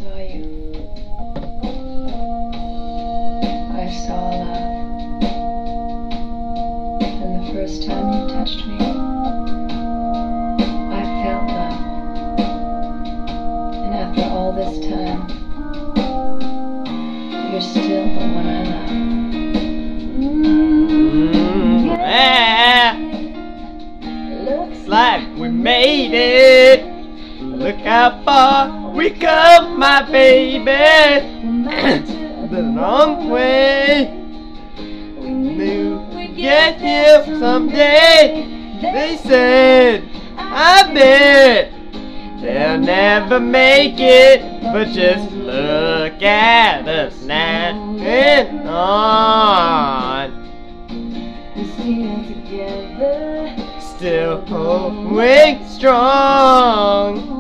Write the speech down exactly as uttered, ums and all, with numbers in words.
saw you. I saw love. And the first time you touched me, I felt love. And after all this time, you're still the one I love. Mm, yeah. Looks like we made it. Look how far we come, my baby. The long way. We knew we'd get here someday. They said, I bet they'll never make it. But just look at us now and on. We're still together, Still going strong.